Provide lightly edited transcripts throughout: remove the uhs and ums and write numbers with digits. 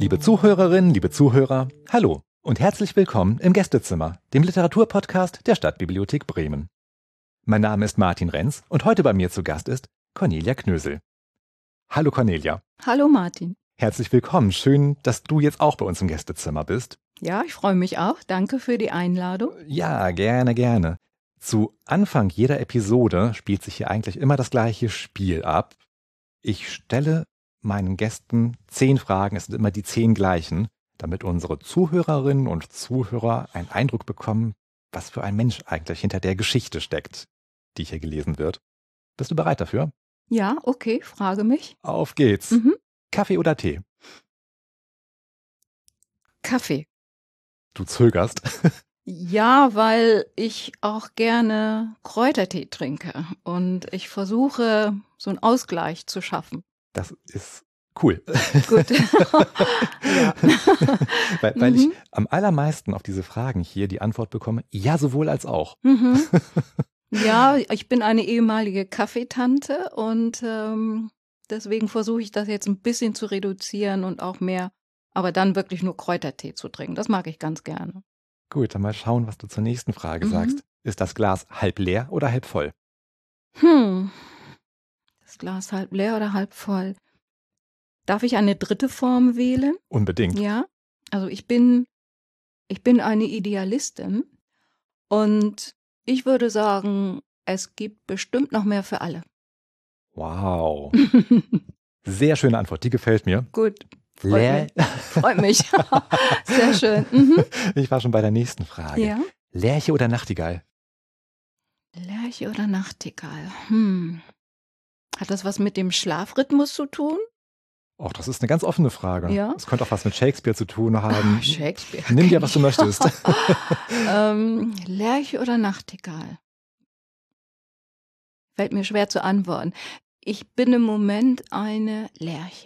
Liebe Zuhörerinnen, liebe Zuhörer, hallo und herzlich willkommen im Gästezimmer, dem Literaturpodcast der Stadtbibliothek Bremen. Mein Name ist Martin Renz und heute bei mir zu Gast ist Cornelia Knösel. Hallo Cornelia. Hallo Martin. Herzlich willkommen. Schön, dass du jetzt auch bei uns im Gästezimmer bist. Ja, ich freue mich auch. Danke für die Einladung. Ja, gerne, gerne. Zu Anfang jeder Episode spielt sich hier eigentlich immer das gleiche Spiel ab. Ich stelle meinen Gästen 10 Fragen, es sind immer die 10 gleichen, damit unsere Zuhörerinnen und Zuhörer einen Eindruck bekommen, was für ein Mensch eigentlich hinter der Geschichte steckt, die hier gelesen wird. Bist du bereit dafür? Ja, okay, frage mich. Auf geht's. Kaffee oder Tee? Kaffee. Du zögerst. Ja, weil ich auch gerne Kräutertee trinke und ich versuche, so einen Ausgleich zu schaffen. Das ist cool. Gut. Ja. Weil ich am allermeisten auf diese Fragen hier die Antwort bekomme, ja, sowohl als auch. Ja, ich bin eine ehemalige Kaffeetante und deswegen versuche ich das jetzt ein bisschen zu reduzieren und auch mehr, aber dann wirklich nur Kräutertee zu trinken. Das mag ich ganz gerne. Gut, dann mal schauen, was du zur nächsten Frage sagst. Ist das Glas halb leer oder halb voll? Das Glas halb leer oder halb voll? Darf ich eine dritte Form wählen? Unbedingt. Ja, also ich bin eine Idealistin und ich würde sagen, es gibt bestimmt noch mehr für alle. Wow. Sehr schöne Antwort, die gefällt mir. Gut. Leer. Freut mich. Sehr schön. Ich war schon bei der nächsten Frage. Ja. Lerche oder Nachtigall? Lerche oder Nachtigall? Hat das was mit dem Schlafrhythmus zu tun? Och, das ist eine ganz offene Frage. Ja. Es könnte auch was mit Shakespeare zu tun haben. Shakespeare. Nimm dir, was du möchtest. Lerche oder Nachtigall? Fällt mir schwer zu antworten. Ich bin im Moment eine Lerche.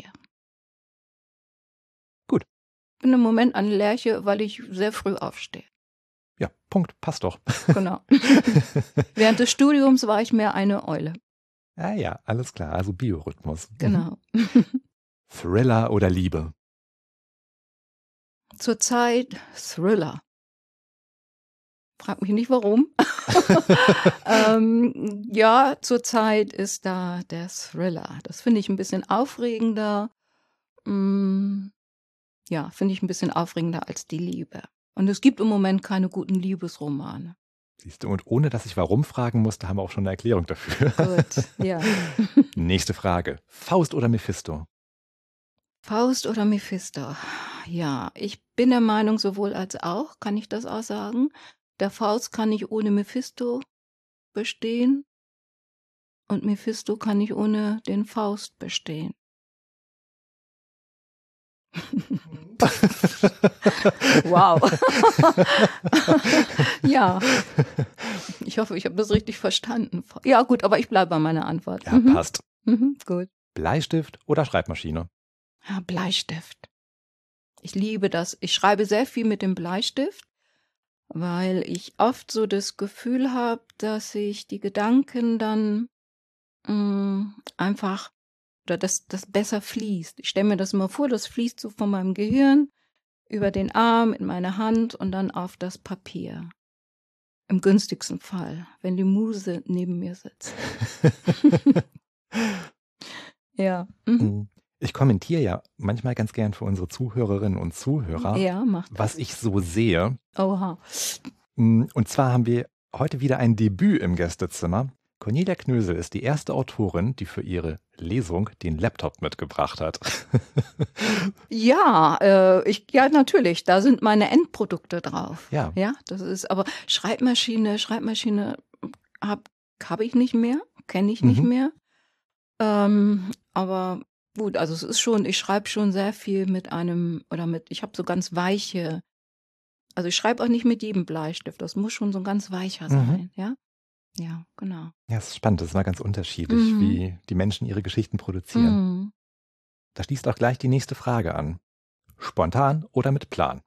Gut. Ich bin im Moment eine Lerche, weil ich sehr früh aufstehe. Ja, Punkt, passt doch. Genau. Während des Studiums war ich mehr eine Eule. Ja, alles klar, also Biorhythmus. Genau. Thriller oder Liebe? Zurzeit Thriller. Frag mich nicht warum. Ja, zurzeit ist da der Thriller. Das finde ich ein bisschen aufregender. Ja, finde ich ein bisschen aufregender als die Liebe. Und es gibt im Moment keine guten Liebesromane. Siehst du, und ohne dass ich warum fragen musste, haben wir auch schon eine Erklärung dafür. Gut, ja. Nächste Frage. Faust oder Mephisto? Faust oder Mephisto? Ja, ich bin der Meinung, sowohl als auch, kann ich das auch sagen. Der Faust kann nicht ohne Mephisto bestehen und Mephisto kann nicht ohne den Faust bestehen. Wow. Ja, ich hoffe, ich habe das richtig verstanden. Ja gut, aber ich bleibe bei meiner Antwort. Ja, passt. Gut. Bleistift oder Schreibmaschine? Ja, Bleistift. Ich liebe das. Ich schreibe sehr viel mit dem Bleistift, weil ich oft so das Gefühl habe, dass ich die Gedanken dann einfach, oder dass das besser fließt. Ich stelle mir das immer vor, das fließt so von meinem Gehirn über den Arm in meine Hand und dann auf das Papier. Im günstigsten Fall, wenn die Muse neben mir sitzt. Ja. Ich kommentiere ja manchmal ganz gern für unsere Zuhörerinnen und Zuhörer, Ja, mach das. was ich so sehe. Oha. Und zwar haben wir heute wieder ein Debüt im Gästezimmer. Cornelia Knösel ist die erste Autorin, die für ihre Lesung den Laptop mitgebracht hat. Ja, ja, natürlich, da sind meine Endprodukte drauf. Ja. Ja, das ist, aber Schreibmaschine hab ich nicht mehr, kenne ich nicht mehr. Aber gut, also es ist schon, ich schreibe schon sehr viel ich habe so ganz weiche, also ich schreibe auch nicht mit jedem Bleistift, das muss schon so ein ganz weicher sein, ja? Ja, genau. Ja, es ist spannend, das ist mal ganz unterschiedlich, wie die Menschen ihre Geschichten produzieren. Da schließt auch gleich die nächste Frage an. Spontan oder mit Plan?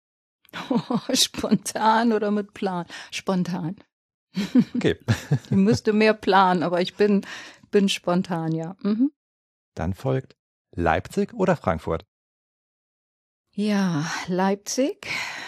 Spontan oder mit Plan? Spontan. Okay. Ich müsste mehr planen, aber ich bin spontan, ja. Dann folgt Leipzig oder Frankfurt? Ja, Leipzig.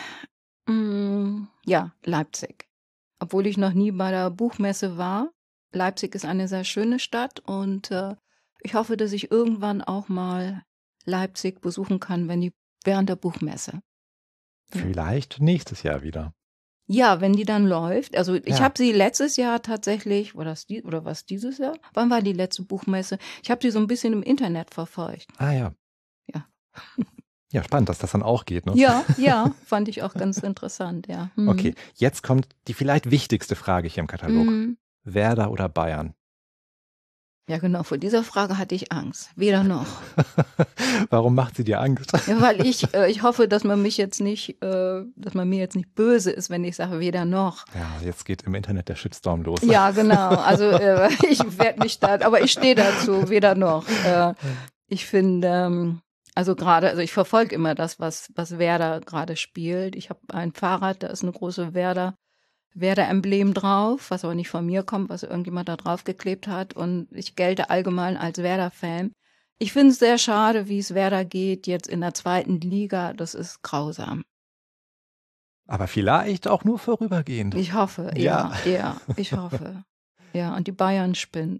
Ja, Leipzig. Obwohl ich noch nie bei der Buchmesse war. Leipzig ist eine sehr schöne Stadt und ich hoffe, dass ich irgendwann auch mal Leipzig besuchen kann, während der Buchmesse. Ja. Vielleicht nächstes Jahr wieder. Ja, wenn die dann läuft. Also ich Ja. habe sie letztes Jahr tatsächlich, oder was dieses Jahr? Wann war die letzte Buchmesse? Ich habe sie so ein bisschen im Internet verfolgt. Ah ja. Ja. Ja, spannend, dass das dann auch geht, ne? Ja, fand ich auch ganz interessant, ja. Okay, jetzt kommt die vielleicht wichtigste Frage hier im Katalog. Mhm. Werder oder Bayern? Ja, genau, vor dieser Frage hatte ich Angst. Weder noch. Warum macht sie dir Angst? Ja, weil ich hoffe, dass man mir jetzt nicht böse ist, wenn ich sage, weder noch. Ja, jetzt geht im Internet der Shitstorm los. Ja, genau. Also ich werde mich aber ich stehe dazu, weder noch. Ich finde, also ich verfolge immer das, was Werder gerade spielt. Ich habe ein Fahrrad, da ist eine große Werder-Emblem drauf, was aber nicht von mir kommt, was irgendjemand da drauf geklebt hat. Und ich gelte allgemein als Werder-Fan. Ich finde es sehr schade, wie es Werder geht jetzt in der 2. Liga. Das ist grausam. Aber vielleicht auch nur vorübergehend. Ich hoffe, ja, ich hoffe. Ja, und die Bayern spinnen.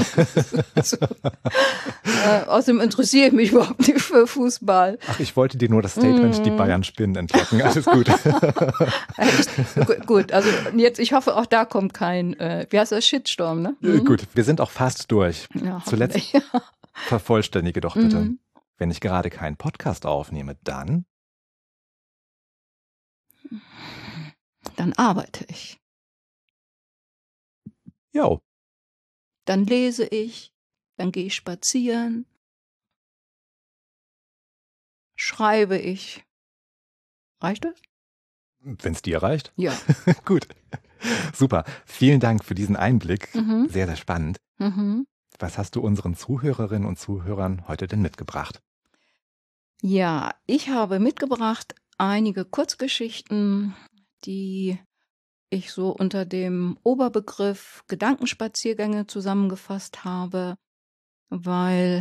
Außerdem interessiere ich mich überhaupt nicht für Fußball. Ach, ich wollte dir nur das Statement, die Bayern spinnen, entlocken. Alles gut. Gut, also jetzt, ich hoffe, auch da kommt kein, wie heißt das, Shitstorm, ne? Gut, wir sind auch fast durch. Ja, zuletzt vervollständige doch bitte. Wenn ich gerade keinen Podcast aufnehme, dann arbeite ich. Jo. Dann lese ich, dann gehe ich spazieren, schreibe ich. Reicht das? Wenn es dir reicht. Ja. Gut. Super. Vielen Dank für diesen Einblick. Sehr, sehr spannend. Was hast du unseren Zuhörerinnen und Zuhörern heute denn mitgebracht? Ja, ich habe mitgebracht einige Kurzgeschichten, die ich so unter dem Oberbegriff Gedankenspaziergänge zusammengefasst habe, weil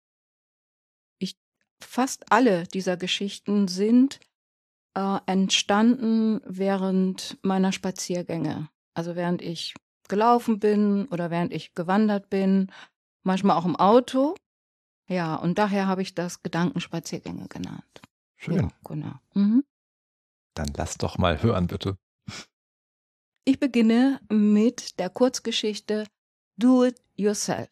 fast alle dieser Geschichten sind entstanden während meiner Spaziergänge. Also während ich gelaufen bin oder während ich gewandert bin, manchmal auch im Auto. Ja, und daher habe ich das Gedankenspaziergänge genannt. Schön. Ja, genau. Dann lass doch mal hören, bitte. Ich beginne mit der Kurzgeschichte Do It Yourself.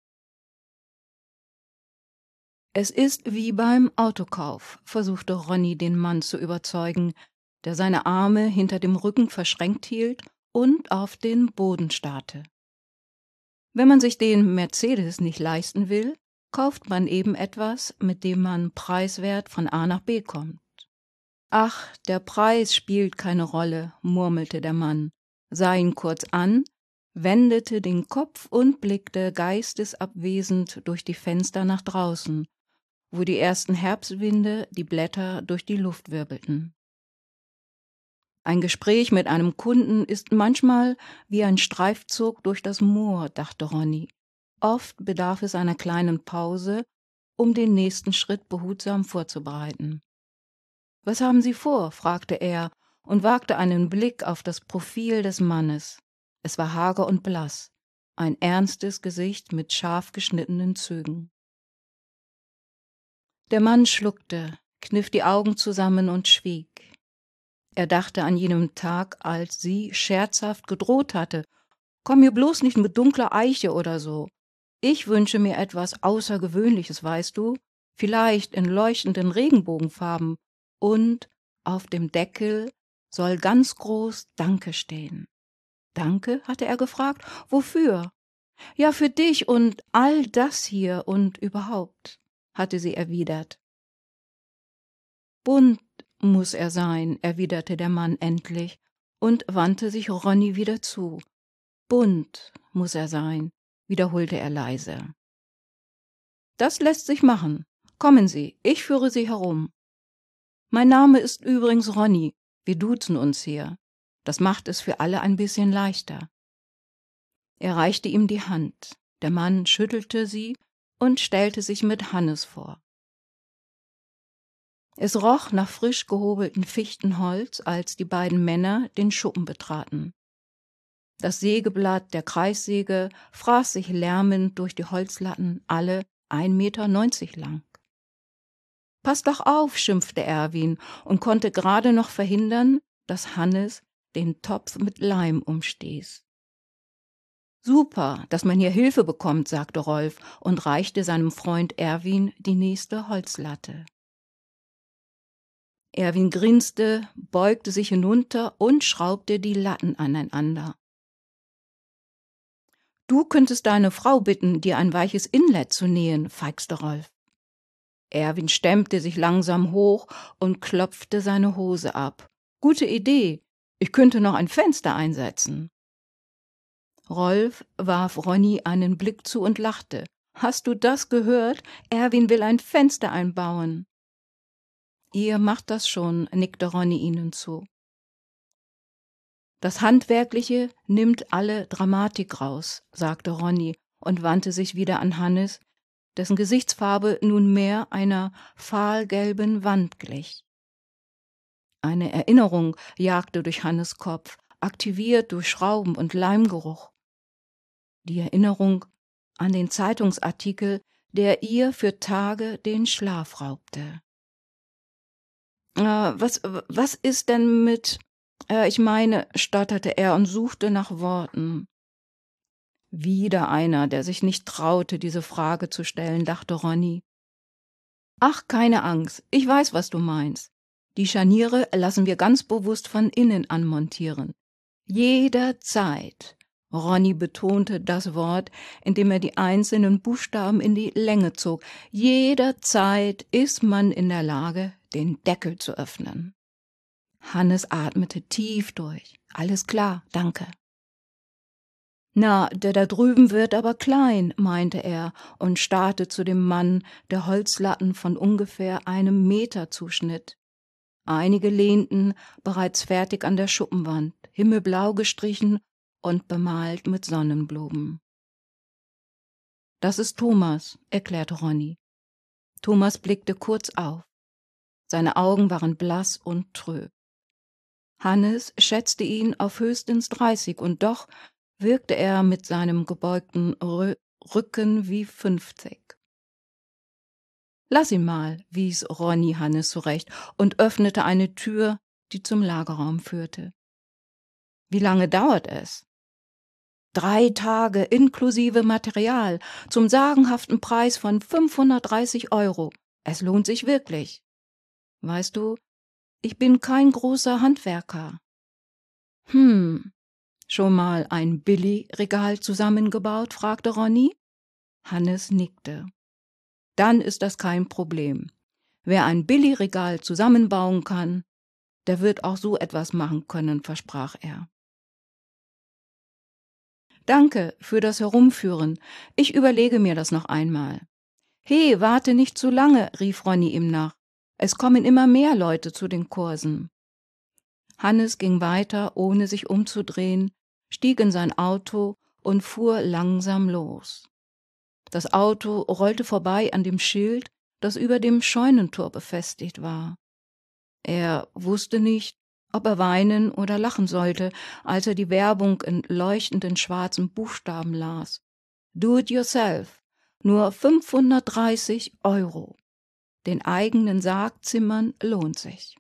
Es ist wie beim Autokauf, versuchte Ronny den Mann zu überzeugen, der seine Arme hinter dem Rücken verschränkt hielt und auf den Boden starrte. Wenn man sich den Mercedes nicht leisten will, kauft man eben etwas, mit dem man preiswert von A nach B kommt. Ach, der Preis spielt keine Rolle, murmelte der Mann, sah ihn kurz an, wendete den Kopf und blickte geistesabwesend durch die Fenster nach draußen, wo die ersten Herbstwinde die Blätter durch die Luft wirbelten. Ein Gespräch mit einem Kunden ist manchmal wie ein Streifzug durch das Moor, dachte Ronny. Oft bedarf es einer kleinen Pause, um den nächsten Schritt behutsam vorzubereiten. »Was haben Sie vor?« fragte er und wagte einen Blick auf das Profil des Mannes. Es war hager und blass, ein ernstes Gesicht mit scharf geschnittenen Zügen. Der Mann schluckte, kniff die Augen zusammen und schwieg. Er dachte an jenem Tag, als sie scherzhaft gedroht hatte. »Komm mir bloß nicht mit dunkler Eiche oder so. Ich wünsche mir etwas Außergewöhnliches, weißt du? Vielleicht in leuchtenden Regenbogenfarben. Und auf dem Deckel soll ganz groß Danke stehen.« »Danke?« hatte er gefragt. »Wofür?« »Ja, für dich und all das hier und überhaupt«, hatte sie erwidert. »Bunt muss er sein«, erwiderte der Mann endlich und wandte sich Ronny wieder zu. »Bunt muss er sein«, wiederholte er leise. »Das lässt sich machen. Kommen Sie, ich führe Sie herum. Mein Name ist übrigens Ronny. Wir duzen uns hier. Das macht es für alle ein bisschen leichter.« Er reichte ihm die Hand. Der Mann schüttelte sie und stellte sich mit Hannes vor. Es roch nach frisch gehobeltem Fichtenholz, als die beiden Männer den Schuppen betraten. Das Sägeblatt der Kreissäge fraß sich lärmend durch die Holzlatten, alle 1,90 Meter lang. »Pass doch auf«, schimpfte Erwin und konnte gerade noch verhindern, dass Hannes den Topf mit Leim umstieß. »Super, dass man hier Hilfe bekommt«, sagte Rolf und reichte seinem Freund Erwin die nächste Holzlatte. Erwin grinste, beugte sich hinunter und schraubte die Latten aneinander. »Du könntest deine Frau bitten, dir ein weiches Inlet zu nähen«, feixte Rolf. Erwin stemmte sich langsam hoch und klopfte seine Hose ab. »Gute Idee, ich könnte noch ein Fenster einsetzen.« Rolf warf Ronny einen Blick zu und lachte. »Hast du das gehört? Erwin will ein Fenster einbauen.« »Ihr macht das schon«, nickte Ronny ihnen zu. »Das Handwerkliche nimmt alle Dramatik raus«, sagte Ronny und wandte sich wieder an Hannes, dessen Gesichtsfarbe nunmehr einer fahlgelben Wand glich. Eine Erinnerung jagte durch Hannes Kopf, aktiviert durch Schrauben und Leimgeruch. Die Erinnerung an den Zeitungsartikel, der ihr für Tage den Schlaf raubte. Was ist denn mit, ich meine«, stotterte er und suchte nach Worten. Wieder einer, der sich nicht traute, diese Frage zu stellen, dachte Ronny. »Ach, keine Angst, ich weiß, was du meinst. Die Scharniere lassen wir ganz bewusst von innen anmontieren. Jederzeit.« Ronny betonte das Wort, indem er die einzelnen Buchstaben in die Länge zog. »Jederzeit ist man in der Lage, den Deckel zu öffnen.« Hannes atmete tief durch. »Alles klar, danke.« »Na, der da drüben wird aber klein«, meinte er und starrte zu dem Mann, der Holzlatten von ungefähr 1 Meter zuschnitt. Einige lehnten bereits fertig an der Schuppenwand, himmelblau gestrichen und bemalt mit Sonnenblumen. »Das ist Thomas«, erklärte Ronny. Thomas blickte kurz auf. Seine Augen waren blass und trüb. Hannes schätzte ihn auf höchstens 30 und doch wirkte er mit seinem gebeugten Rücken wie 50. »Lass ihn mal«, wies Ronny Hannes zurecht und öffnete eine Tür, die zum Lagerraum führte. »Wie lange dauert es?« 3 Tage inklusive Material zum sagenhaften Preis von 530 €. Es lohnt sich wirklich. Weißt du, ich bin kein großer Handwerker.« Schon mal ein Billigregal zusammengebaut?«, fragte Ronny. Hannes nickte. »Dann ist das kein Problem. Wer ein Billigregal zusammenbauen kann, der wird auch so etwas machen können«, versprach er. »Danke für das Herumführen. Ich überlege mir das noch einmal.« »He, warte nicht zu lange«, rief Ronny ihm nach. »Es kommen immer mehr Leute zu den Kursen.« Hannes ging weiter, ohne sich umzudrehen, stieg in sein Auto und fuhr langsam los. Das Auto rollte vorbei an dem Schild, das über dem Scheunentor befestigt war. Er wusste nicht, ob er weinen oder lachen sollte, als er die Werbung in leuchtenden schwarzen Buchstaben las. Do it yourself, nur 530 €. Den eigenen Sarg zimmern lohnt sich.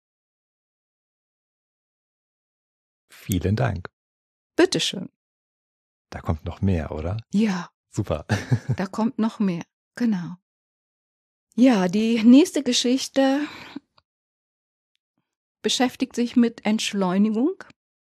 Vielen Dank. Bitteschön. Da kommt noch mehr, oder? Ja, Super. da kommt noch mehr, genau. Ja, die nächste Geschichte beschäftigt sich mit Entschleunigung.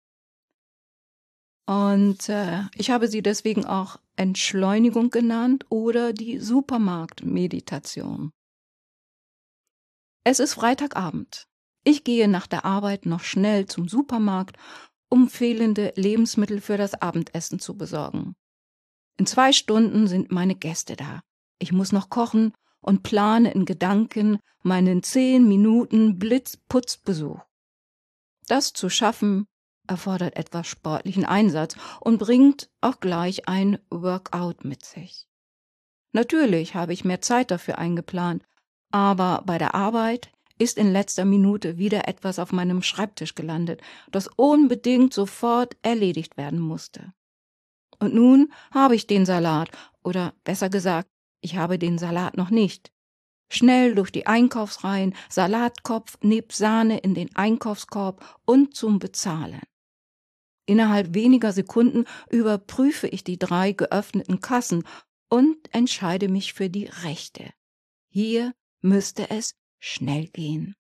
Und ich habe sie deswegen auch Entschleunigung genannt oder die Supermarktmeditation. Es ist Freitagabend. Ich gehe nach der Arbeit noch schnell zum Supermarkt, um fehlende Lebensmittel für das Abendessen zu besorgen. In 2 Stunden sind meine Gäste da. Ich muss noch kochen und plane in Gedanken meinen 10 Minuten Blitzputzbesuch. Das zu schaffen erfordert etwas sportlichen Einsatz und bringt auch gleich ein Workout mit sich. Natürlich habe ich mehr Zeit dafür eingeplant, aber bei der Arbeit ist in letzter Minute wieder etwas auf meinem Schreibtisch gelandet, das unbedingt sofort erledigt werden musste. Und nun habe ich den Salat, oder besser gesagt, ich habe den Salat noch nicht. Schnell durch die Einkaufsreihen, Salatkopf nebst Sahne in den Einkaufskorb und zum Bezahlen. Innerhalb weniger Sekunden überprüfe ich die 3 geöffneten Kassen und entscheide mich für die rechte. Hier müsste es schnell gehen.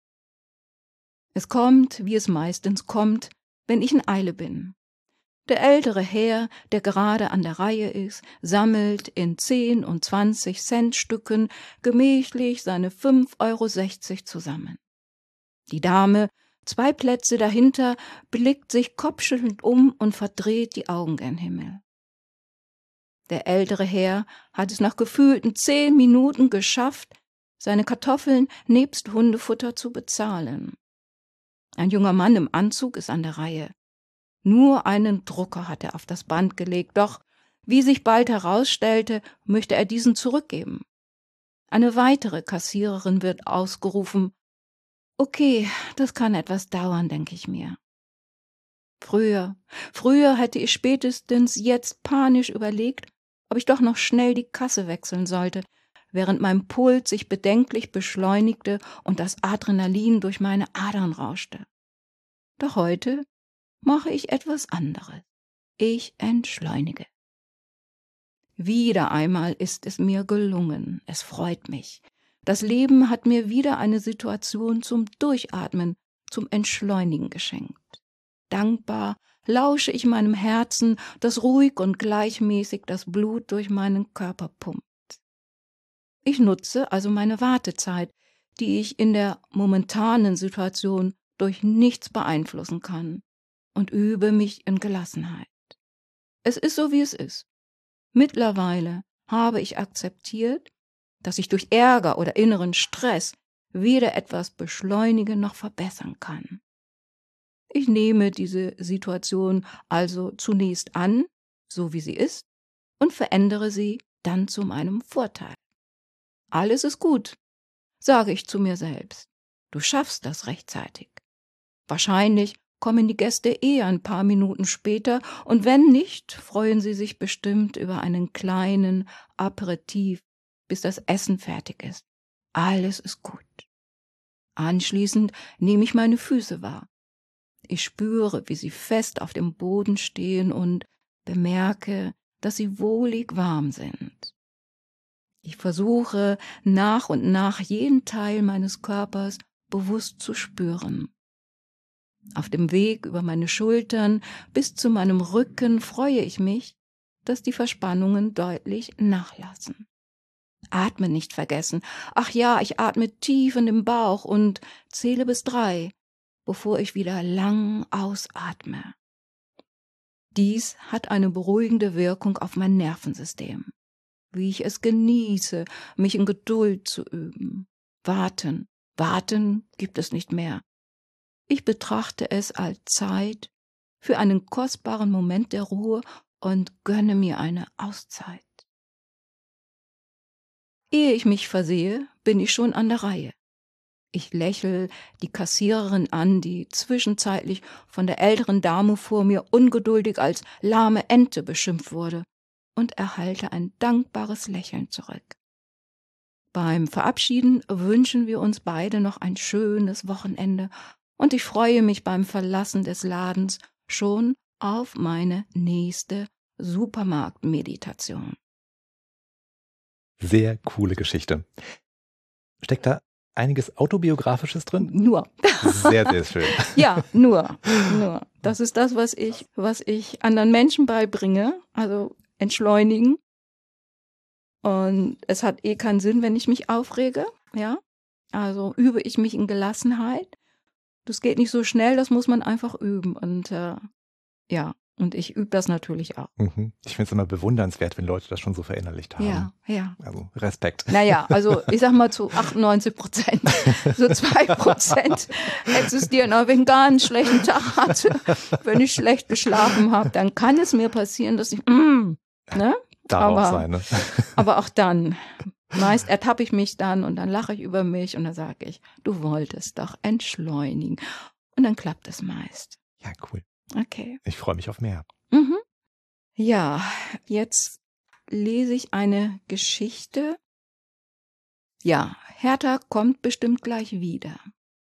Es kommt, wie es meistens kommt, wenn ich in Eile bin. Der ältere Herr, der gerade an der Reihe ist, sammelt in 10 und 20 Cent Stücken gemächlich seine 5,60 € zusammen. Die Dame, 2 Plätze dahinter, blickt sich kopfschüttelnd um und verdreht die Augen gen Himmel. Der ältere Herr hat es nach gefühlten 10 Minuten geschafft, seine Kartoffeln nebst Hundefutter zu bezahlen. Ein junger Mann im Anzug ist an der Reihe. Nur einen Drucker hat er auf das Band gelegt, doch, wie sich bald herausstellte, möchte er diesen zurückgeben. Eine weitere Kassiererin wird ausgerufen. Okay, das kann etwas dauern, denke ich mir. Früher hätte ich spätestens jetzt panisch überlegt, ob ich doch noch schnell die Kasse wechseln sollte, während mein Puls sich bedenklich beschleunigte und das Adrenalin durch meine Adern rauschte. Doch heute mache ich etwas anderes. Ich entschleunige. Wieder einmal ist es mir gelungen. Es freut mich. Das Leben hat mir wieder eine Situation zum Durchatmen, zum Entschleunigen geschenkt. Dankbar lausche ich meinem Herzen, das ruhig und gleichmäßig das Blut durch meinen Körper pumpt. Ich nutze also meine Wartezeit, die ich in der momentanen Situation durch nichts beeinflussen kann, und übe mich in Gelassenheit. Es ist so, wie es ist. Mittlerweile habe ich akzeptiert, dass ich durch Ärger oder inneren Stress weder etwas beschleunigen noch verbessern kann. Ich nehme diese Situation also zunächst an, so wie sie ist, und verändere sie dann zu meinem Vorteil. Alles ist gut, sage ich zu mir selbst. Du schaffst das rechtzeitig. Wahrscheinlich kommen die Gäste ein paar Minuten später, und wenn nicht, freuen sie sich bestimmt über einen kleinen Aperitif, bis das Essen fertig ist. Alles ist gut. Anschließend nehme ich meine Füße wahr. Ich spüre, wie sie fest auf dem Boden stehen und bemerke, dass sie wohlig warm sind. Ich versuche nach und nach jeden Teil meines Körpers bewusst zu spüren. Auf dem Weg über meine Schultern bis zu meinem Rücken freue ich mich, dass die Verspannungen deutlich nachlassen. Atme nicht vergessen. Ach ja, ich atme tief in den Bauch und zähle bis 3, bevor ich wieder lang ausatme. Dies hat eine beruhigende Wirkung auf mein Nervensystem. Wie ich es genieße, mich in Geduld zu üben. Warten gibt es nicht mehr. Ich betrachte es als Zeit für einen kostbaren Moment der Ruhe und gönne mir eine Auszeit. Ehe ich mich versehe, bin ich schon an der Reihe. Ich lächle die Kassiererin an, die zwischenzeitlich von der älteren Dame vor mir ungeduldig als lahme Ente beschimpft wurde, und erhalte ein dankbares Lächeln zurück. Beim Verabschieden wünschen wir uns beide noch ein schönes Wochenende, und ich freue mich beim Verlassen des Ladens schon auf meine nächste Supermarktmeditation. Sehr coole Geschichte. Steckt da einiges Autobiografisches drin? Nur. Sehr, sehr schön. Ja, nur. Das ist das, was ich anderen Menschen beibringe, also entschleunigen. Und es hat keinen Sinn, wenn ich mich aufrege, ja. Also übe ich mich in Gelassenheit. Das geht nicht so schnell, das muss man einfach üben. Und und ich übe das natürlich auch. Ich finde es immer bewundernswert, wenn Leute das schon so verinnerlicht haben. Ja. Also Respekt. Naja, also ich sag mal zu 98%. So 2% existieren. Aber wenn ich einen ganz schlechten Tag hatte, wenn ich schlecht geschlafen habe, dann kann es mir passieren, dass ich, ne? Darf auch sein, ne? Aber auch dann Meist ertappe ich mich dann und dann lache ich über mich und dann sage ich, du wolltest doch entschleunigen. Und dann klappt es meist. Ja, cool. Okay. Ich freue mich auf mehr. Mhm. Ja, jetzt lese ich eine Geschichte. Ja, Hertha kommt bestimmt gleich wieder.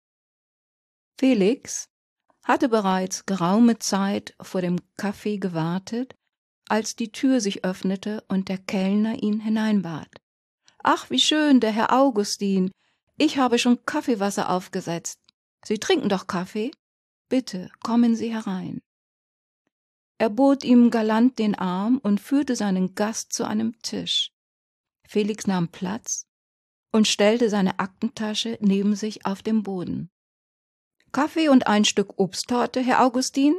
Felix hatte bereits geraume Zeit vor dem Café gewartet, als die Tür sich öffnete und der Kellner ihn hineinbat. »Ach, wie schön, der Herr Augustin. Ich habe schon Kaffeewasser aufgesetzt. Sie trinken doch Kaffee? Bitte, kommen Sie herein.« Er bot ihm galant den Arm und führte seinen Gast zu einem Tisch. Felix nahm Platz und stellte seine Aktentasche neben sich auf den Boden. »Kaffee und ein Stück Obsttorte, Herr Augustin?«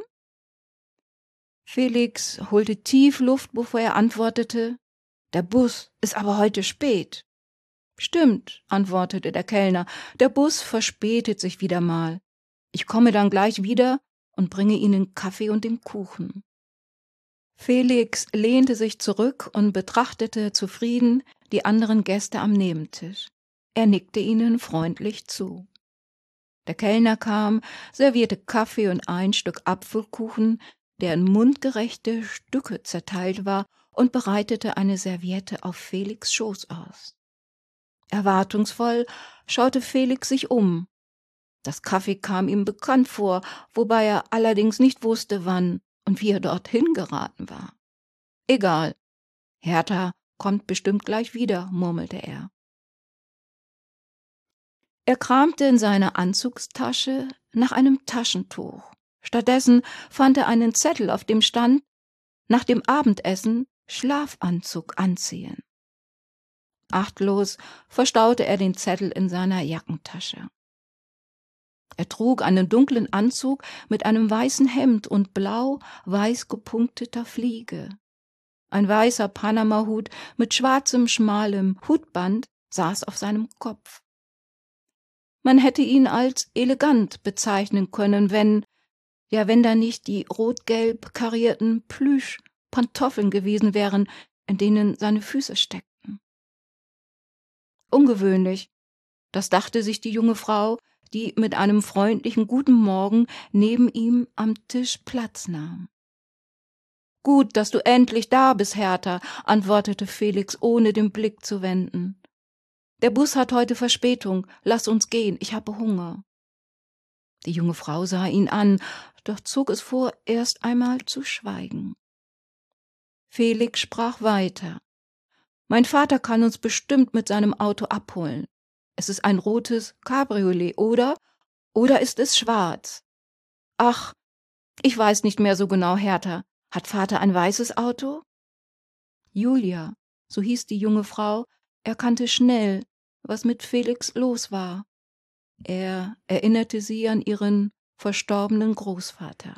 Felix holte tief Luft, bevor er antwortete, »Der Bus ist aber heute spät.« »Stimmt«, antwortete der Kellner, »der Bus verspätet sich wieder mal. Ich komme dann gleich wieder und bringe Ihnen Kaffee und den Kuchen.« Felix lehnte sich zurück und betrachtete zufrieden die anderen Gäste am Nebentisch. Er nickte ihnen freundlich zu. Der Kellner kam, servierte Kaffee und ein Stück Apfelkuchen, der in mundgerechte Stücke zerteilt war, und bereitete eine Serviette auf Felix' Schoß aus. Erwartungsvoll schaute Felix sich um. Das Kaffee kam ihm bekannt vor, wobei er allerdings nicht wusste, wann und wie er dorthin geraten war. »Egal, Hertha kommt bestimmt gleich wieder«, murmelte er. Er kramte in seiner Anzugstasche nach einem Taschentuch. Stattdessen fand er einen Zettel, auf dem stand, nach dem Abendessen Schlafanzug anziehen. Achtlos verstaute er den Zettel in seiner Jackentasche. Er trug einen dunklen Anzug mit einem weißen Hemd und blau-weiß gepunkteter Fliege. Ein weißer Panamahut mit schwarzem, schmalem Hutband saß auf seinem Kopf. Man hätte ihn als elegant bezeichnen können, wenn da nicht die rot-gelb karierten Plüschpantoffeln gewesen wären, in denen seine Füße steckten. Ungewöhnlich, das dachte sich die junge Frau, die mit einem freundlichen Guten Morgen neben ihm am Tisch Platz nahm. »Gut, dass du endlich da bist, Hertha«, antwortete Felix, ohne den Blick zu wenden. »Der Bus hat heute Verspätung. Lass uns gehen, ich habe Hunger.« Die junge Frau sah ihn an, doch zog es vor, erst einmal zu schweigen. Felix sprach weiter. »Mein Vater kann uns bestimmt mit seinem Auto abholen. Es ist ein rotes Cabriolet, oder? Oder ist es schwarz? Ach, ich weiß nicht mehr so genau, Hertha. Hat Vater ein weißes Auto?« Julia, so hieß die junge Frau, erkannte schnell, was mit Felix los war. Er erinnerte sie an ihren verstorbenen Großvater.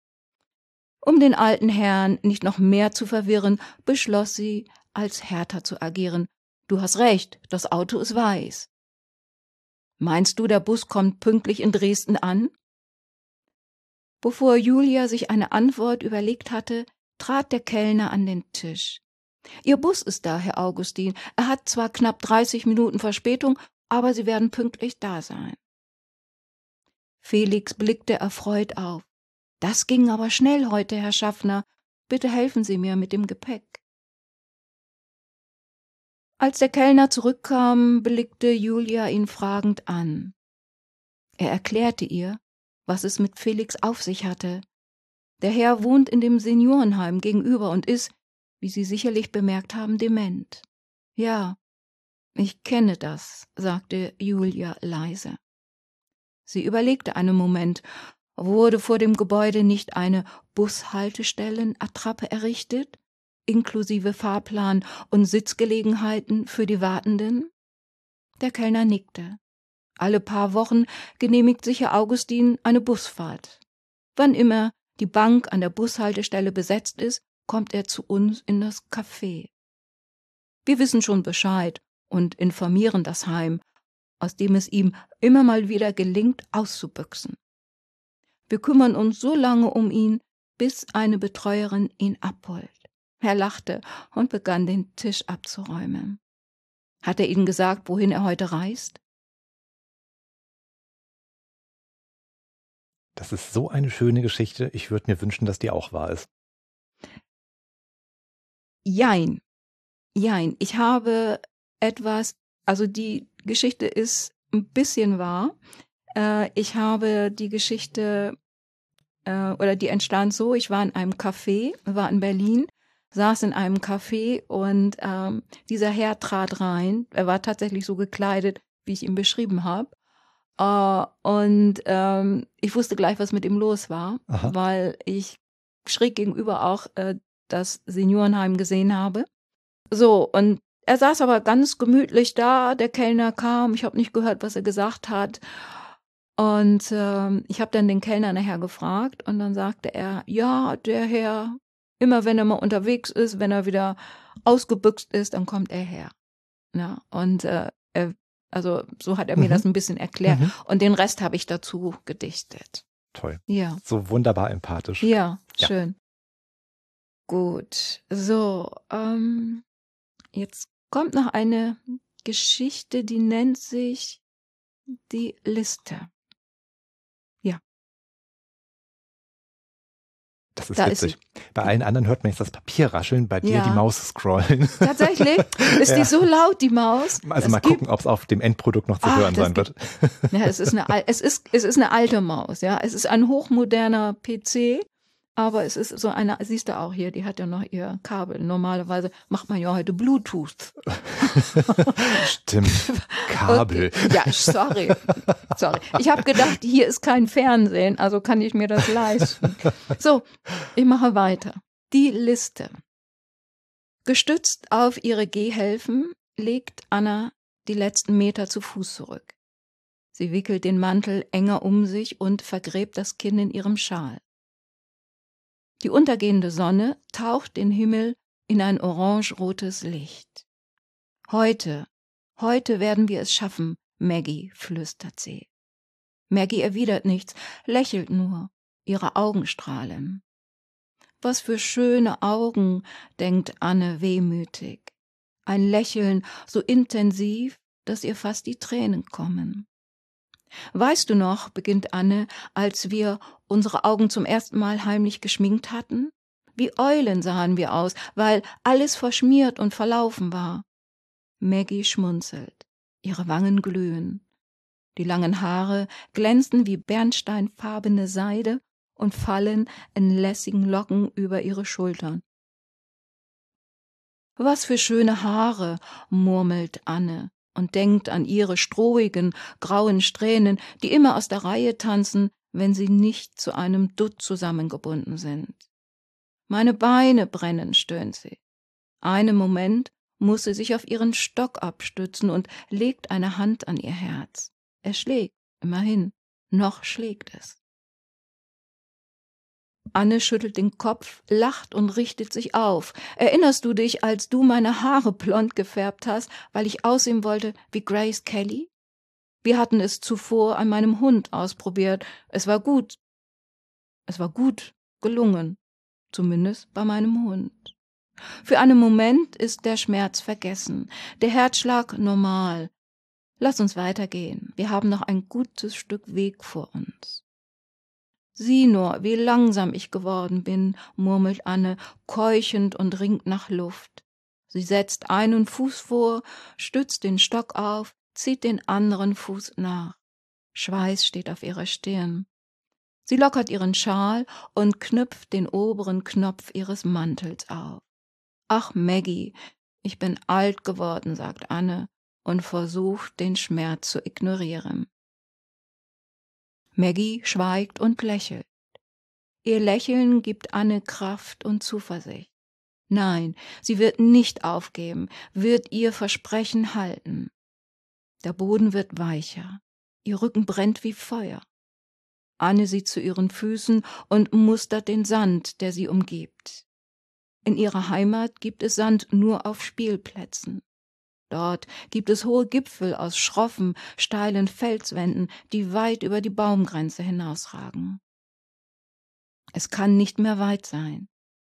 Um den alten Herrn nicht noch mehr zu verwirren, beschloss sie, als Hertha zu agieren. »Du hast recht, das Auto ist weiß.« »Meinst du, der Bus kommt pünktlich in Dresden an?« Bevor Julia sich eine Antwort überlegt hatte, trat der Kellner an den Tisch. »Ihr Bus ist da, Herr Augustin. Er hat zwar knapp 30 Minuten Verspätung, aber Sie werden pünktlich da sein.« Felix blickte erfreut auf. »Das ging aber schnell heute, Herr Schaffner. Bitte helfen Sie mir mit dem Gepäck.« Als der Kellner zurückkam, blickte Julia ihn fragend an. Er erklärte ihr, was es mit Felix auf sich hatte. Der Herr wohnt in dem Seniorenheim gegenüber und ist, wie Sie sicherlich bemerkt haben, dement. »Ja, ich kenne das«, sagte Julia leise. Sie überlegte einen Moment. Wurde vor dem Gebäude nicht eine Bushaltestellenattrappe errichtet, inklusive Fahrplan und Sitzgelegenheiten für die Wartenden? Der Kellner nickte. Alle paar Wochen genehmigt sich Herr Augustin eine Busfahrt. Wann immer die Bank an der Bushaltestelle besetzt ist, kommt er zu uns in das Café. Wir wissen schon Bescheid und informieren das Heim, aus dem es ihm immer mal wieder gelingt, auszubüchsen. Wir kümmern uns so lange um ihn, bis eine Betreuerin ihn abholt. Er lachte und begann, den Tisch abzuräumen. Hat er Ihnen gesagt, wohin er heute reist? Das ist so eine schöne Geschichte. Ich würde mir wünschen, dass die auch wahr ist. Jein. Jein. Ich habe etwas, also die Geschichte ist ein bisschen wahr. Ich habe die Geschichte, oder die entstand so, ich war in einem Café, war in Berlin, saß in einem Café und dieser Herr trat rein. Er war tatsächlich so gekleidet, wie ich ihn beschrieben habe. Und ich wusste gleich, was mit ihm los war, Aha. weil ich schräg gegenüber auch das Seniorenheim gesehen habe. So, und er saß aber ganz gemütlich da, der Kellner kam, ich habe nicht gehört, was er gesagt hat. Und ich habe dann den Kellner nachher gefragt und dann sagte er, ja, der Herr, immer wenn er mal unterwegs ist, wenn er wieder ausgebüxt ist, dann kommt er her. Ja, und also so hat er mir das ein bisschen erklärt. Mhm. Und den Rest habe ich dazu gedichtet. Toll. Ja, So wunderbar empathisch. ja, Ja. schön. Gut, so, jetzt kommt noch eine Geschichte, die nennt sich die Liste. Ja, Das ist da ist sie. witzig. Bei allen anderen hört man jetzt das Papier rascheln, bei dir Ja. die Maus scrollen. Tatsächlich? Ist Ja. die so laut, die Maus? Also Es mal gibt- gucken, ob es auf dem Endprodukt noch zu Ach, hören das sein wird. Ja, es ist eine alte Maus, ja. Es ist ein hochmoderner PC, aber es ist so eine, siehst du auch hier, die hat ja noch ihr Kabel. Normalerweise macht man ja heute Bluetooth. Stimmt. Kabel. Okay. Ja, sorry. Ich habe gedacht, hier ist kein Fernsehen, also kann ich mir das leisten. So, ich mache weiter. Die Liste. Gestützt auf ihre Gehhilfen legt Anna die letzten Meter zu Fuß zurück. Sie wickelt den Mantel enger um sich und vergräbt das Kinn in ihrem Schal. Die untergehende Sonne taucht den Himmel in ein orange-rotes Licht. Heute werden wir es schaffen, Maggie, flüstert sie. Maggie erwidert nichts, lächelt nur, ihre Augen strahlen. Was für schöne Augen, denkt Anne wehmütig. Ein Lächeln so intensiv, dass ihr fast die Tränen kommen. Weißt du noch, beginnt Anne, als wir unsere Augen zum ersten Mal heimlich geschminkt hatten? Wie Eulen sahen wir aus, weil alles verschmiert und verlaufen war. Maggie schmunzelt. Ihre Wangen glühen. Die langen Haare glänzen wie bernsteinfarbene Seide und fallen in lässigen Locken über ihre Schultern. Was für schöne Haare, murmelt Anne und denkt an ihre strohigen, grauen Strähnen, die immer aus der Reihe tanzen, wenn sie nicht zu einem Dutt zusammengebunden sind. Meine Beine brennen, stöhnt sie. Einen Moment muss sie sich auf ihren Stock abstützen und legt eine Hand an ihr Herz. Es schlägt, immerhin, noch schlägt es. Anne schüttelt den Kopf, lacht und richtet sich auf. Erinnerst du dich, als du meine Haare blond gefärbt hast, weil ich aussehen wollte wie Grace Kelly? Wir hatten es zuvor an meinem Hund ausprobiert. Es war gut gelungen. Zumindest bei meinem Hund. Für einen Moment ist der Schmerz vergessen, der Herzschlag normal. Lass uns weitergehen. Wir haben noch ein gutes Stück Weg vor uns. Sieh nur, wie langsam ich geworden bin, murmelt Anne, keuchend und ringt nach Luft. Sie setzt einen Fuß vor, stützt den Stock auf, zieht den anderen Fuß nach. Schweiß steht auf ihrer Stirn. Sie lockert ihren Schal und knüpft den oberen Knopf ihres Mantels auf. Ach, Maggie, ich bin alt geworden, sagt Anne und versucht, den Schmerz zu ignorieren. Maggie schweigt und lächelt. Ihr Lächeln gibt Anne Kraft und Zuversicht. Nein, sie wird nicht aufgeben, wird ihr Versprechen halten. Der Boden wird weicher, ihr Rücken brennt wie Feuer. Anne sieht zu ihren Füßen und mustert den Sand, der sie umgibt. In ihrer Heimat gibt es Sand nur auf Spielplätzen. Dort gibt es hohe Gipfel aus schroffen, steilen Felswänden, die weit über die Baumgrenze hinausragen. Es kann nicht mehr weit sein.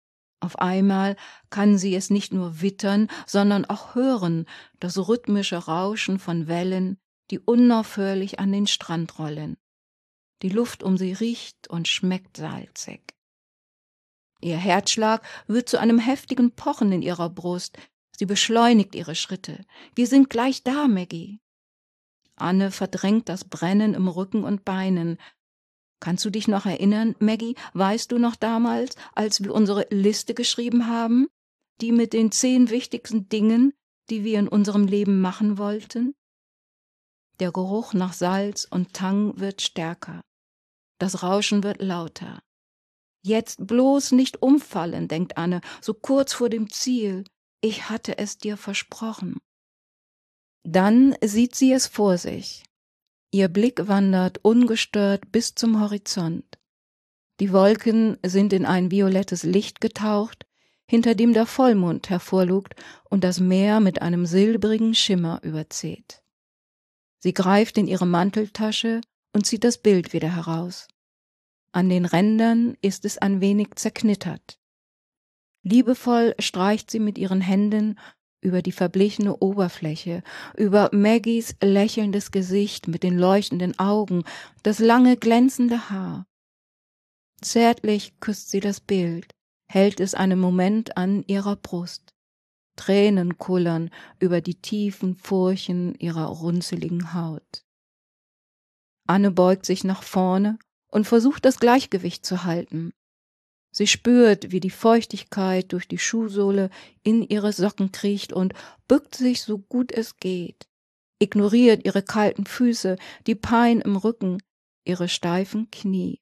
Auf einmal kann sie es nicht nur wittern, sondern auch hören, das rhythmische Rauschen von Wellen, die unaufhörlich an den Strand rollen. Die Luft um sie riecht und schmeckt salzig. Ihr Herzschlag wird zu einem heftigen Pochen in ihrer Brust. Sie beschleunigt ihre Schritte. Wir sind gleich da, Maggie. Anne verdrängt das Brennen im Rücken und Beinen. Kannst du dich noch erinnern, Maggie? Weißt du noch damals, als wir unsere Liste geschrieben haben? Die mit den 10 wichtigsten Dingen, die wir in unserem Leben machen wollten? Der Geruch nach Salz und Tang wird stärker. Das Rauschen wird lauter. Jetzt bloß nicht umfallen, denkt Anne, so kurz vor dem Ziel. Ich hatte es dir versprochen. Dann sieht sie es vor sich. Ihr Blick wandert ungestört bis zum Horizont. Die Wolken sind in ein violettes Licht getaucht, hinter dem der Vollmond hervorlugt und das Meer mit einem silbrigen Schimmer überzieht. Sie greift in ihre Manteltasche und zieht das Bild wieder heraus. An den Rändern ist es ein wenig zerknittert. Liebevoll streicht sie mit ihren Händen über die verblichene Oberfläche, über Maggies lächelndes Gesicht mit den leuchtenden Augen, das lange glänzende Haar. Zärtlich küsst sie das Bild, hält es einen Moment an ihrer Brust. Tränen kullern über die tiefen Furchen ihrer runzeligen Haut. Anne beugt sich nach vorne und versucht das Gleichgewicht zu halten. Sie spürt, wie die Feuchtigkeit durch die Schuhsohle in ihre Socken kriecht und bückt sich so gut es geht, ignoriert ihre kalten Füße, die Pein im Rücken, ihre steifen Knie.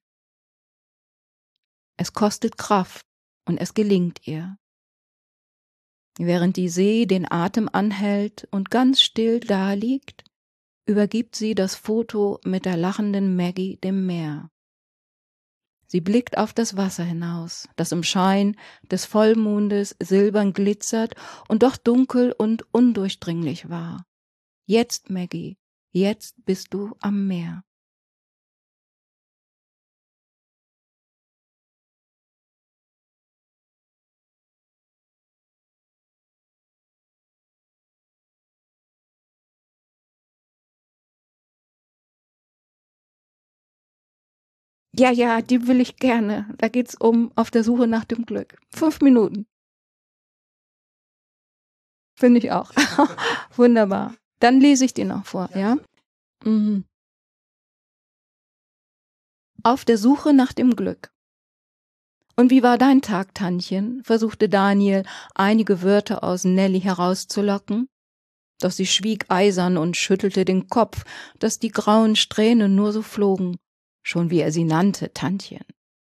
Es kostet Kraft und es gelingt ihr. Während die See den Atem anhält und ganz still daliegt, übergibt sie das Foto mit der lachenden Maggie dem Meer. Sie blickt auf das Wasser hinaus, das im Schein des Vollmondes silbern glitzert und doch dunkel und undurchdringlich war. Jetzt, Maggie, jetzt bist du am Meer. Ja, die will ich gerne. Da geht's um Auf der Suche nach dem Glück. 5 Minuten. Finde ich auch. Wunderbar. Dann lese ich dir noch vor, ja? Mhm. Auf der Suche nach dem Glück. Und wie war dein Tag, Tantchen? Versuchte Daniel, einige Wörter aus Nelly herauszulocken. Doch sie schwieg eisern und schüttelte den Kopf, dass die grauen Strähnen nur so flogen, schon wie er sie nannte, Tantchen.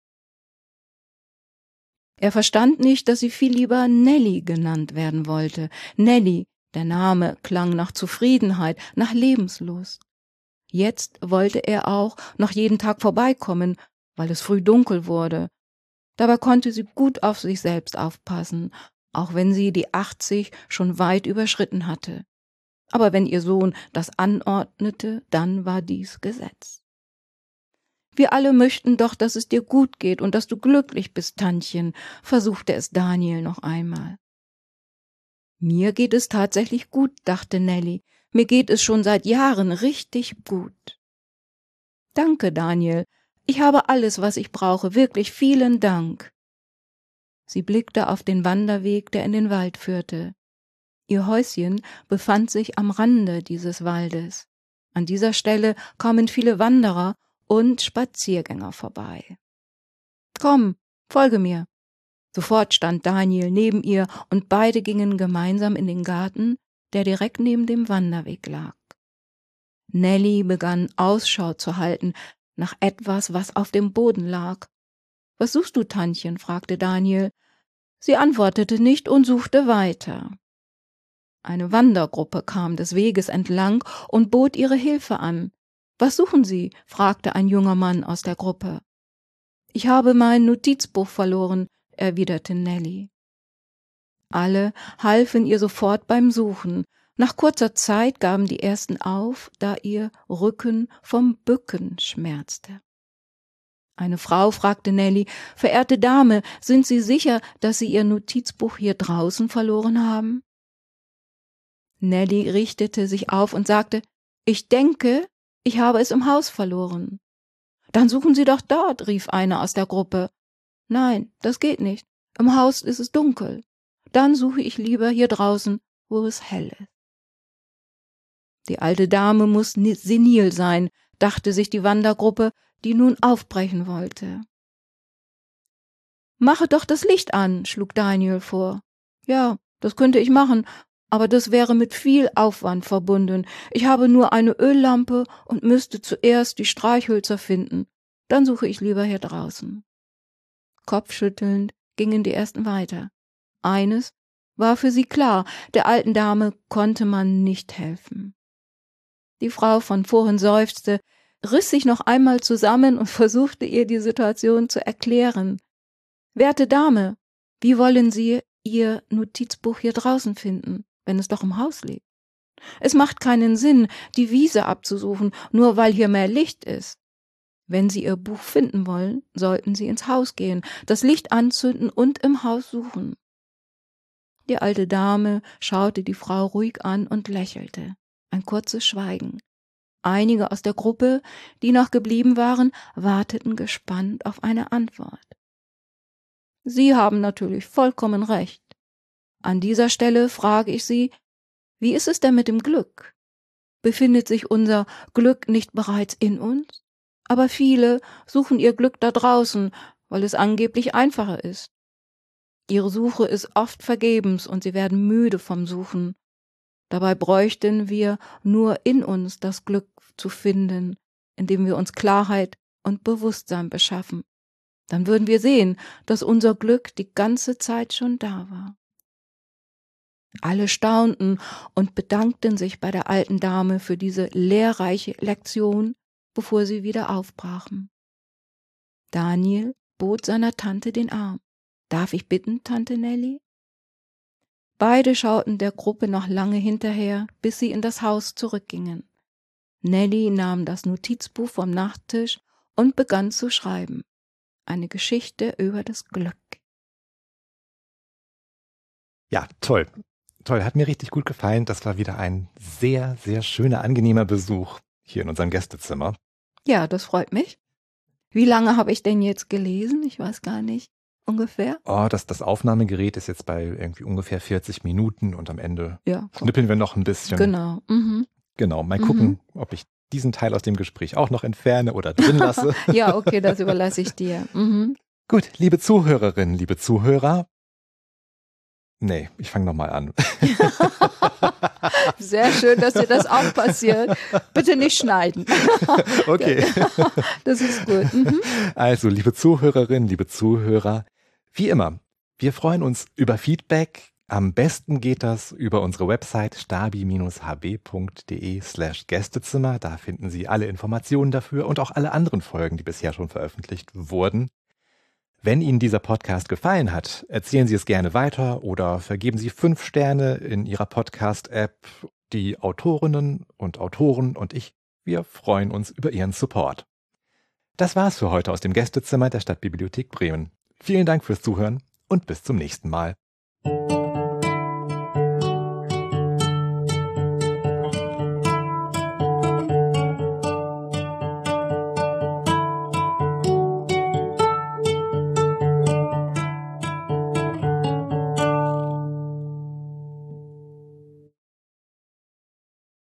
Er verstand nicht, dass sie viel lieber Nelly genannt werden wollte. Nelly, der Name klang nach Zufriedenheit, nach Lebenslust. Jetzt wollte er auch noch jeden Tag vorbeikommen, weil es früh dunkel wurde. Dabei konnte sie gut auf sich selbst aufpassen, auch wenn sie die 80 schon weit überschritten hatte. Aber wenn ihr Sohn das anordnete, dann war dies Gesetz. Wir alle möchten doch, dass es dir gut geht und dass du glücklich bist, Tantchen, versuchte es Daniel noch einmal. Mir geht es tatsächlich gut, dachte Nelly. Mir geht es schon seit Jahren richtig gut. Danke, Daniel. Ich habe alles, was ich brauche. Wirklich vielen Dank. Sie blickte auf den Wanderweg, der in den Wald führte. Ihr Häuschen befand sich am Rande dieses Waldes. An dieser Stelle kamen viele Wanderer und Spaziergänger vorbei. Komm, folge mir. Sofort stand Daniel neben ihr und beide gingen gemeinsam in den Garten, der direkt neben dem Wanderweg lag. Nelly begann Ausschau zu halten nach etwas, was auf dem Boden lag. »Was suchst du, Tantchen?« fragte Daniel. Sie antwortete nicht und suchte weiter. Eine Wandergruppe kam des Weges entlang und bot ihre Hilfe an. »Was suchen Sie?« fragte ein junger Mann aus der Gruppe. »Ich habe mein Notizbuch verloren«, erwiderte Nelly. Alle halfen ihr sofort beim Suchen. Nach kurzer Zeit gaben die ersten auf, da ihr Rücken vom Bücken schmerzte. Eine Frau fragte Nelly: »Verehrte Dame, sind Sie sicher, dass Sie Ihr Notizbuch hier draußen verloren haben?« Nelly richtete sich auf und sagte: »Ich denke, ich habe es im Haus verloren.« »Dann suchen Sie doch dort«, rief eine aus der Gruppe. »Nein, das geht nicht. Im Haus ist es dunkel. Dann suche ich lieber hier draußen, wo es hell ist.« Die alte Dame muss senil sein, dachte sich die Wandergruppe, die nun aufbrechen wollte. »Mache doch das Licht an«, schlug Daniel vor. »Ja, das könnte ich machen, aber das wäre mit viel Aufwand verbunden. Ich habe nur eine Öllampe und müsste zuerst die Streichhölzer finden. Dann suche ich lieber hier draußen.« Kopfschüttelnd gingen die ersten weiter. Eines war für sie klar: der alten Dame konnte man nicht helfen. Die Frau von vorhin seufzte, riss sich noch einmal zusammen und versuchte ihr die Situation zu erklären. »Werte Dame, wie wollen Sie Ihr Notizbuch hier draußen finden, wenn es doch im Haus liegt? Es macht keinen Sinn, die Wiese abzusuchen, nur weil hier mehr Licht ist. Wenn Sie Ihr Buch finden wollen, sollten Sie ins Haus gehen, das Licht anzünden und im Haus suchen.« Die alte Dame schaute die Frau ruhig an und lächelte. Ein kurzes Schweigen. Einige aus der Gruppe, die noch geblieben waren, warteten gespannt auf eine Antwort. »Sie haben natürlich vollkommen recht. An dieser Stelle frage ich Sie, wie ist es denn mit dem Glück? Befindet sich unser Glück nicht bereits in uns? Aber viele suchen ihr Glück da draußen, weil es angeblich einfacher ist. Ihre Suche ist oft vergebens und sie werden müde vom Suchen. Dabei bräuchten wir nur in uns das Glück zu finden, indem wir uns Klarheit und Bewusstsein beschaffen. Dann würden wir sehen, dass unser Glück die ganze Zeit schon da war.« Alle staunten und bedankten sich bei der alten Dame für diese lehrreiche Lektion, bevor sie wieder aufbrachen. Daniel bot seiner Tante den Arm. »Darf ich bitten, Tante Nelly?« Beide schauten der Gruppe noch lange hinterher, bis sie in das Haus zurückgingen. Nelly nahm das Notizbuch vom Nachttisch und begann zu schreiben. Eine Geschichte über das Glück. Ja, toll. Toll, hat mir richtig gut gefallen. Das war wieder ein sehr, sehr schöner, angenehmer Besuch hier in unserem Gästezimmer. Ja, das freut mich. Wie lange habe ich denn jetzt gelesen? Ich weiß gar nicht. Ungefähr? Oh, das Aufnahmegerät ist jetzt bei irgendwie ungefähr 40 Minuten und am Ende Ja, schnippeln wir noch ein bisschen. Genau. Mhm. Genau, mal gucken, ob ich diesen Teil aus dem Gespräch auch noch entferne oder drin lasse. Ja, okay, das überlasse ich dir. Mhm. Gut, liebe Zuhörerinnen, liebe Zuhörer. Nee, ich fange nochmal an. Sehr schön, dass dir das auch passiert. Bitte nicht schneiden. Okay. Das ist gut. Mhm. Also, liebe Zuhörerinnen, liebe Zuhörer, wie immer, wir freuen uns über Feedback. Am besten geht das über unsere Website stabi-hb.de/Gästezimmer. Da finden Sie alle Informationen dafür und auch alle anderen Folgen, die bisher schon veröffentlicht wurden. Wenn Ihnen dieser Podcast gefallen hat, erzählen Sie es gerne weiter oder vergeben Sie 5 Sterne in Ihrer Podcast-App. Die Autorinnen und Autoren und ich, wir freuen uns über Ihren Support. Das war's für heute aus dem Gästezimmer der Stadtbibliothek Bremen. Vielen Dank fürs Zuhören und bis zum nächsten Mal.